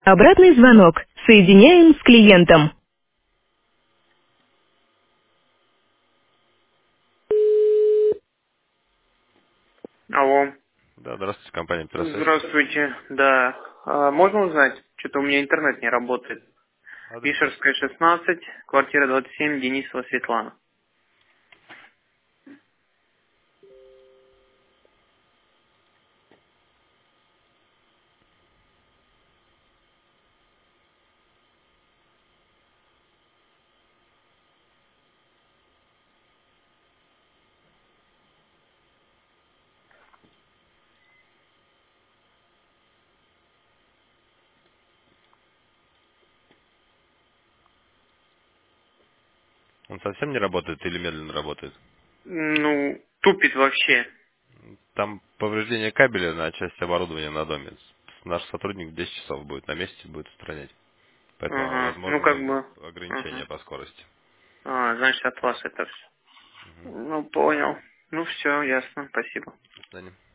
Обратный звонок. Соединяем с клиентом. Алло. Да, здравствуйте, компания Пиросвязь. Здравствуйте. Да. Можно узнать? Что-то у меня интернет не работает. Адрес ваш. Пишерская, 16, квартира 27, Денисова Светлана. Он совсем не работает или медленно работает? Ну, тупит вообще. Там повреждение кабеля на части оборудования на доме. Наш сотрудник 10 часов будет на месте, будет устранять. Поэтому Ага. Ну, как возможно бы... ограничение Ага. по скорости. Значит, от вас это все. Ну, понял. Ну, все, ясно. Спасибо. До свидания.